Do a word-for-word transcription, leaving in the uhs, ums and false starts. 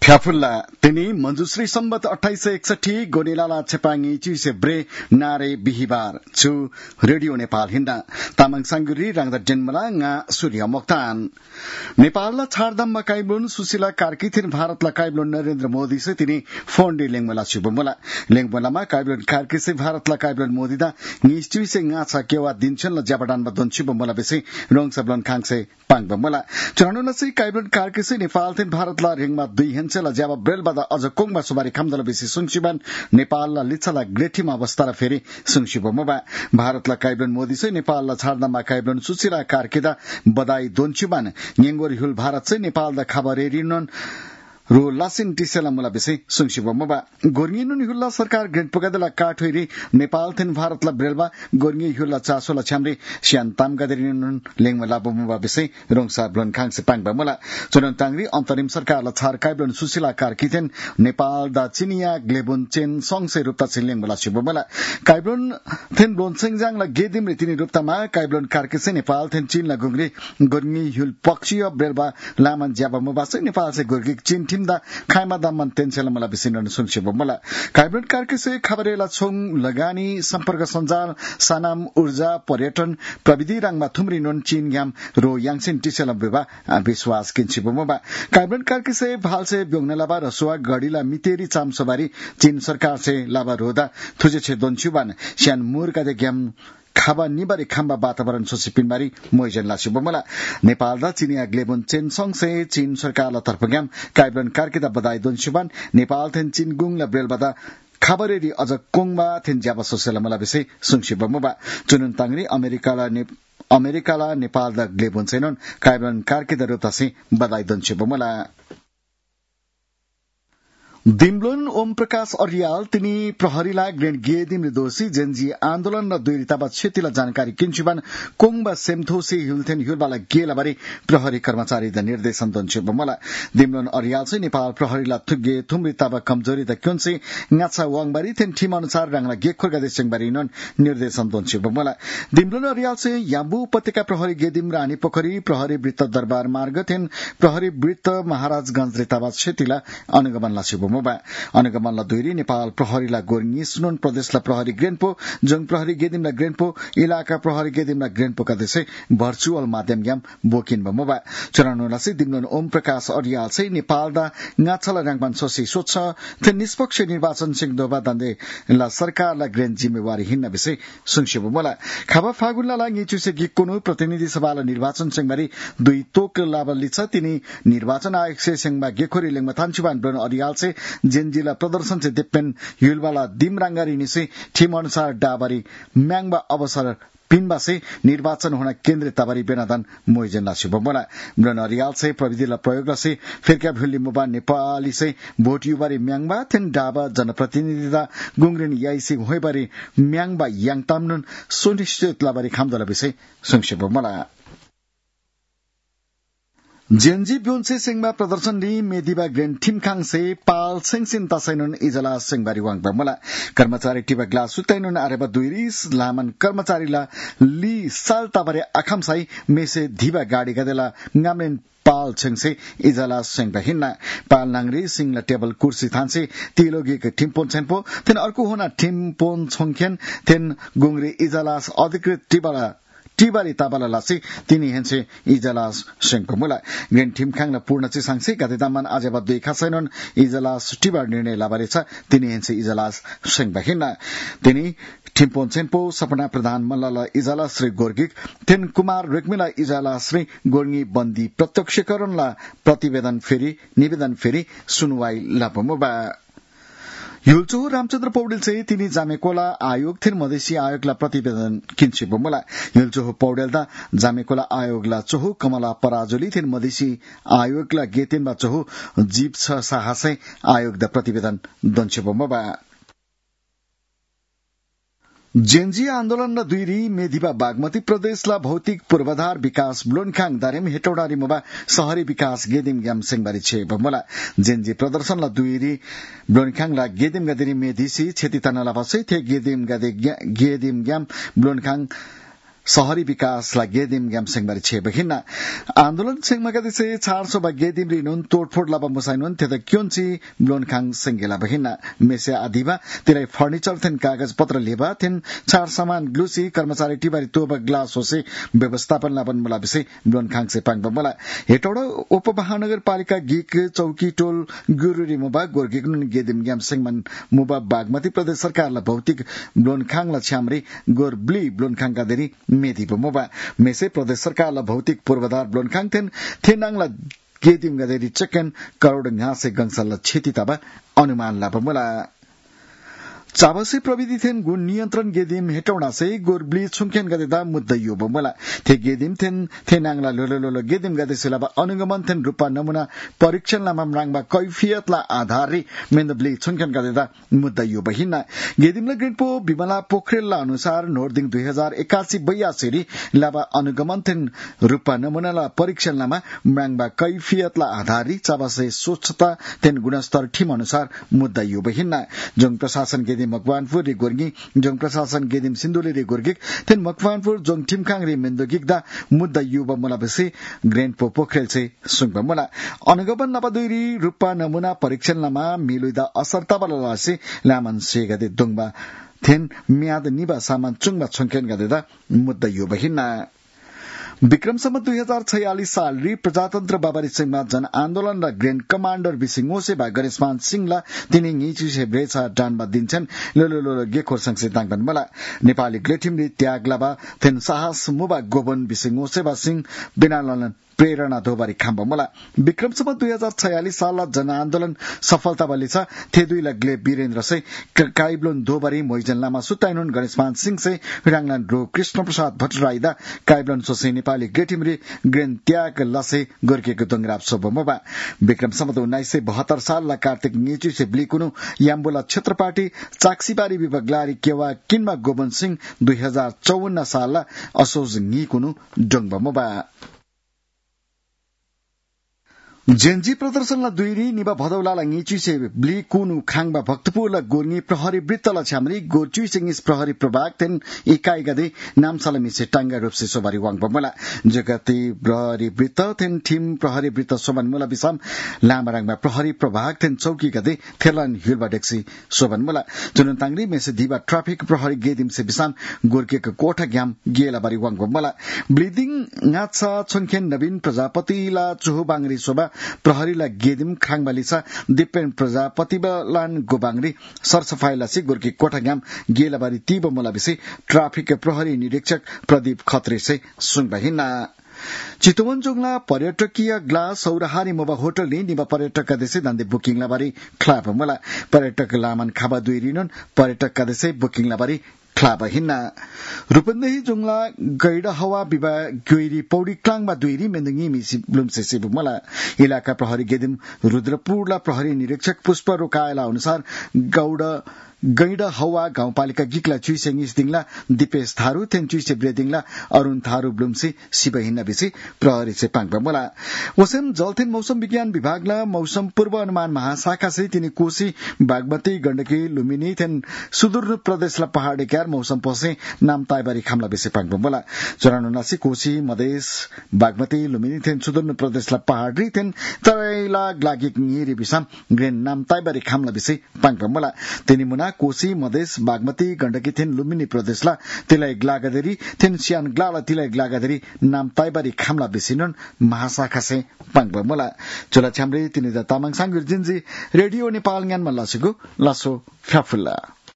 फ्याफुल्ला तिनी मञ्जुश्री सम्बत अठाइस सय एकसठी गोनेलाला छेपाङ्गी चिसे ब्रे नारे बिहिबार छु रेडियो नेपाल हिन्दा तामाङ सांगुरी राङदा जन्मला nga सूर्य मोक्तान नेपालला छाडदाममा काइब्लोन सुशीला कार्की थिन भारतला काइब्लोन नरेन्द्र मोदी से तिनी फोन्डी लेङमला छुबमला लेङमलामा काइब्लोन कार्की से भारतला काइब्लोन मोदी दा निश्चय से ngaचा केवा दिनछन ल जाबडानमा दन छुबमला बेसे रोङ सबलन खाङसे पाङबमला चरणुला से काइब्लोन कार्की से नेपाल थिन भारतला रिङमा दुई हेन्चेला जाबा ब्रेलबादा अझ कोङमा सुबारी खामदला बेसी सुङसिबान नेपालला लिच्छला ग्रेठीमा अवस्था फेरि सुङसिबमबा भारतला काइब्लोन मोदी से नेपालला छाडदाममा काइब्लोन सुशीला कार्कीदा बधाई दोनछुबान Nyengor hul Bharat se Nepal da khabare rinon रो लासिन टिसेला मुला बेसे सुङसिबो मबा गोर्निनुन हुल्ला सरकार ग्रेड पगदला काठोइरी नेपाल थिन भारतला ब्रेलबा गोर्नि हुल्ला चासोला छामरे श्यान ताम गदरिनुन लेङमला बमबा बेसे रोङसा ब्लन खाङसे पाङबा मला चुनन तांगरी अन्तरिम सरकारला छार काइब्लोन सुशीला कार्की थिन नेपाल दा चिनिया ग्लेबुन चेन सङसे रुपता छिन लेङमला छिबो मला काइब्लोन थिन ब्लोन सेङजाङला गेदिम रितिनी रुपतामा काइब्लोन कार्की से नेपाल थिन चीनला गुंगरी गोर्नि हुल पक्षीय ब्रेलबा लामन ज्याबा मबा से नेपाल से गोर्गी चीन timda khaima damman tenchela mala bisinan sungchibo mala काइब्लोन Karki से खबरेला छोङ लगानी सम्पर्क सञ्जाल सानाम ऊर्जा पर्यटन प्रविधि रङमा थुम्रिनुन चीन ग्याम रो याङसिन टिसेला बेबा विश्वास किन्छिबो मबा काइब्लोन कार्की से भाल से ब्योङना लाबा रसुवा गढीला मितेरी चाम सवारी चीन सरकार से लाबा रोदा थुजे छे दोनछुबान श्यान मुरका दे ग्याम खाबा निबारी खाम्बा वातावरण सोसी पिनबारी मोइजन लासिबो मला नेपाल दा चिनिया ग्लेबुन चेन सङसे चीन सरकारला तर्फग्याम काइब्लोन कार्कीदा बधाई दोनछुबान नेपाल थेन चीन गुङला ब्रेलबादा खबरेरी अझ कोङबा थेन ज्याबा सोसेला मला बेसे सुङसिबो मबा चुनुन तांगरी अमेरिकाला ने अमेरिकाला नेपाल दा ग्लेबुन चेनन काइब्लोन कार्कीदा रुपतासे बधाई दोनछुबो मला दिमलोन ओम प्रकाश अर्याल तिनी प्रहरीला ग्रेड गेदिम दोषी जेनजी आन्दोलन र दुईरिताबा क्षतिला जानकारी किन्छुबान कोङबा सेमथोसी हिलथेन हिलबाला गेलाबारी प्रहरी कर्मचारी द निर्देशन दन्छु बमला दिमलोन अर्याल चाहिँ नेपाल प्रहरीला थुगे थुमरिताबा कमजोरी द क्युन्से ngacha वाङबारी थेन टीम अनुसार राङला गेखोरगा देशङबारी नन निर्देशन दन्छु बमला दिमलोन अर्याल चाहिँ याबु उपत्यका प्रहरी गेदिम रानी पोखरी प्रहरी वृत्त दरबार मार्ग थेन प्रहरी वृत्त महाराजगंज रिताबा क्षतिला अनुगमन लासिबो मोबा अनुगमनला दुईरी नेपाल प्रहरीला गोर्नी सुनन प्रदेशला प्रहरी ग्रेनपो जङ प्रहरी गेदिमला ग्रेनपो इलाका प्रहरी गेदिमला ग्रेनपो का देशे भर्चुअल माध्यम ग्याम बोकिन मोबा चरणोला से दिमलोन ओम प्रकाश अर्याल से नेपाल दा ngaचला राङमान सोसी सोच थे निष्पक्ष निर्वाचन सिंह दोबा दन्दे ला सरकारला ग्रेन जिम्मेवारी हिन्न बिसे सुनसिबो मला खबा फागुनला लागि चुसे गिक्कुनु प्रतिनिधि सभाला निर्वाचन सिंहबारी दुई तोक लाबली छ तिनी निर्वाचन आयोग से सिंहमा गेखोरी लेङमा थान्चुबान ब्रन अर्याल से जेनजिला प्रदर्शन से दिपेन युलवाला दिमरांगारी निसे थीम अनुसार डाबारी म्याङबा अवसर पिनबा से निर्वाचन होना केन्द्र तबारी बेनादान मोइजन लासिबो मला ब्रन अर्याल से प्रविधिला प्रयोगला से फिरका भिल्ली मुबा नेपाली से भोट युबारी म्याङबा थेन डाबा जनप्रतिनिधिता गुंग्रेन याइसी होइबारी म्याङबा याङतामनुन सुनिश्चित लाबारी खामदला बिसे संक्षेप मला जेनजी ब्योन्से सिंहमा प्रदर्शन ली मेदिबा ग्रेन ठिमखाङ से पाल सिंहसिन तसैनुन इजला सिंहबारी वाङबा मला कर्मचारी टिबा ग्लास सुतैनुन आरेबा दुईरिस लामन कर्मचारीला ली साल तबारे आखामसाई मेसे धिबा गाडी गदेला ngamen पाल छेङसे इजला सिंह हिन्ना पाल नांगरी सिंहला टेबल कुर्सी थान्से तिलोगी के टिम्पोन छेनपो थेन अर्को होना टिम्पोन छोङखेन थेन गुंगरी इजलास अधिकृत टिबाला टिबारी ताबाला लासी तिनी हेन्से इजलास सिंहको मुला ग्रेन टिमखाङला पूर्ण चाहिँ सांसे गतेदामान आजेबा दुई खासैनन इजलास टिबार निर्णय लाबारे छ तिनी हेन्से इजलास सिंह हिन्ना तिनी टिम्पोन चेम्पो सपना प्रधान मल्लला इजला श्री गोर्गिक थेन कुमार रेग्मिला इजला श्री गोर्गी बन्दी प्रत्यक्षकरणला प्रतिवेदन फेरि निवेदन फेरि सुनवाई लापमोबा युलचो रामचन्द्र पौडेल चाहिँ तिनी जामेकोला आयोग थिन मधेसी आयोगला प्रतिवेदन किन्छे बोमला युलचो पौडेल दा जामेकोला आयोगला चोहु कमला पराजुली थिन मधेसी आयोगला गेतेनबा चोहु जीव छ साहसै आयोग दा प्रतिवेदन दन्छे बोमबा जेनजी आन्दोलन र दुईरी मेधिबा बागमती प्रदेशला भौतिक पूर्वाधार विकास ब्लोनखाङ दारेम हेटौडारी मुबा शहरी विकास गेदिम ग्याम सिंहबारी छे बमला जेनजी प्रदर्शनला दुईरी ब्लोनखाङला गेदिम गदेरी मेधिसी क्षति तनला बसै थे गेदिम गदे गेदिम ग्याम ब्लोनखाङ शहरी विकासलाई गेदिम ग्यामसेङबारी छे बहिना आन्दोलन सेङमाका दिसे चार सौ गेदिम रिनुन तोडफोड लाबा मुसाइनुन तेदा क्योंची ब्लोनखाङ सेंगेला बहिना मेसे आदिबा तिलाई फर्निचर थेन कागज पत्र लेबा थेन चार सामान ग्लुसी कर्मचारी टिबारी तोबा ग्लास होसे व्यवस्थापन लाबन मुला बिसे ब्लोनखाङ से पाङ बमला हेटौडा उपमहानगरपालिका गिक चौकी टोल गुरुरी मुबा गोर्गिकनुन गेदिम ग्यामसेङमन मुबा बागमती प्रदेश सरकारला भौतिक ब्लोनखाङला छ्यामरी गोरब्ली ब्लोनखाङका देरी मेदी मोबा मेसे प्रदेश सरकारला भौतिक पूर्वाधार ब्लोनखाङ थेन थेनाङला गेदिम गदेरी चेकन करोड़ घासे गंसला क्षति तबा अनुमान ला बमला चाबसे प्रविधि थेन गुण नियन्त्रण गेदिम हेटौना से गोरब्ली छुङकेन गदेदा मुद्दइयो बमला थे गेदिम थेन थेनाङला लोलोलो गेदिम गदे सिलाबा अनुगमन थेन रूपा नमुना परीक्षण लामा राङबा कैफियतला आधाररी मेन्दब्ली छुङकेन गदेदा मुद्दइयो बहिना गेदिमला ग्रेडपो बिमला पोखरेलला अनुसार नोर्दिङ दुई हजार एकासी बयासी लाबा अनुगमन थेन रूपा नमुनाला परीक्षण लामा राङबा कैफियतला आधाररी चाबसे स्वच्छता थेन गुणस्तर ठिम अनुसार मुद्दइयो बहिना जङ प्रशासन गेदिम मकवानपुर रे गोर्गी जोंग प्रशासन गेदिम सिन्धुले रे गोर्गिक थेन मकवानपुर जोंग ठिमखाङ रे मेन्दोगिक दा मुद्दा युवा मुला बसे ग्रेन्ड पो पोखरेल से सुंग मुला अनुगमन नबा दुईरी रूपा नमुना परीक्षण लमा मिलुदा असरता बला से लामन से गदे दुंगबा थेन म्याद निबा सामान चुङबा छुङकेन गदे दा मुद्दा युवा हिना विक्रम सम्मत दुई हजार छयालिस साल री प्रजातन्त्र बाबरी सिंहमा जन आन्दोलन र ग्रेन्ड कमाण्डर बिसिङो सेवा गणेशमान सिंहला तिनी ङिचु से ब्रेचा डानमा दिन्छन् लोलो गेखोर संसे ताङबन मला नेपाली ग्लेटिम री त्याग लाबा थेन साहस मुबा गोबन बिसिङो सेवा सिंह बिनालन प्रेरणा दोबारी खाम्ब मला विक्रम सम्मत दुई हजार छयालिस साल जन आन्दोलन सफलता बली छ थे दुई लग्ले वीरेन्द्र से काइब्लोन दोबारी मोइजन लामा सुताइनुन गणेशमान सिंह से राङलान रो कृष्ण प्रसाद भट्टराईदा काइब्लोन सोसे नेपाली ग्रेटिमरी ग्रेन त्याग लसे गोर्केको दोंगराप सोबमबा विक्रम सम्मत उन्नाइस सय बहत्तर साल ला कार्तिक ङिचु से ब्लिकुनु याम्बुला क्षेत्रपाटी चाक्सीबारी विभागलारी केवा किनमा गोबन सिंह दुई हजार चौवन्न साल ला असोज ङिकुनु डोङबमबा जेनजी प्रदर्शनला दुईरी निबा भदौलाला ङिचु से ब्ली कुनु खाङबा भक्तपुरला गोर्गी प्रहरी वृत्तला छ्यामरी गोर्चु सिंगिस प्रहरी प्रभाग तेन इकाई गदे नामसाला मिसे टांगा रूप से सोबारी वाङ बमला जगती प्रहरी वृत्त तेन टीम प्रहरी वृत्त सोबन मुला बिसम लामराङमा प्रहरी प्रभाग तेन चौकी गदे थेलन हिलबा डेक्सी सोबन मुला जुन तांगरी मेसे दिबा ट्राफिक प्रहरी गेदिम से बिसम गोर्केको कोठा ग्याम गेला बारी वाङ बमला ब्लिडिङ नाचा छुङखेन नवीन प्रजापतिला चोहो बांगरी सोबा प्रहरीला गेदिम खाङबालिसा दिपेन प्रजापतिलान गोबाङरी सरसफाईलासी गोर्की कोठाग्याम गेलाबारी तीब मोलाबिसी ट्राफिक प्रहरी निरीक्षक प्रदीप खत्री से सुङबाहिना चितवन जोंगला पर्यटकीय ग्लास सौराहारी मोबा होटल नि निबा पर्यटक देशे दान्दे बुकिङ लाबारी ख्लाप मला पर्यटक लामन खाबा दुई रिनन पर्यटक देशे बुकिङ लाबारी ख्लाबा हिन्ना रूपन्देही जुङला गैडा हवा बिबा ग्योइरी पौडी क्लाङमा दुईरी मेन्दंगी मिसी ब्लुमसे सिबु मला इलाका प्रहरी गेदिम रुद्रपुरला प्रहरी निरीक्षक पुष्प रोकायला अनुसार गौडा गैडा हवा गाउँपालिका गिकला चुइसेङिस दिङला दिपेश थारू थेन चुइसे ब्रेदिङला अरुण थारू ब्लुमसे सिब हिन्ना बिसी प्रहरी से पाङबा मला वसम जलथेन मौसम विज्ञान विभागला मौसम पूर्व अनुमान महाशाखा से तिनी कोशी बागमती गण्डकी लुम्बिनी थेन सुदूर प्रदेशला पहाडी क्यार मौसम पसे नाम ताइबारी खामला बिसे पाङबा मला चौरानब्बे कोशी मधेस बागमती लुम्बिनी थेन सुदूर प्रदेशला पहाडी थेन तराईला ग्लागिक निरी बिसम ग्रेन नाम ताइबारी खामला बिसे पाङबा मला तिनी मुना कोशी मधेस बागमती गण्डकी थेन लुम्बिनी प्रदेशला तिलाई ग्लागदेरी थेन सियान ग्लाला तिलाई ग्लागदेरी नाम ताइबारी खामला बिसिनन महाशाखा से पाङबा मला चोला छ्यामरे तिनी द तामाङ सांगुर जिन्जी रेडियो नेपाल ज्ञानमा लासेको लासो फ्याफुल्ला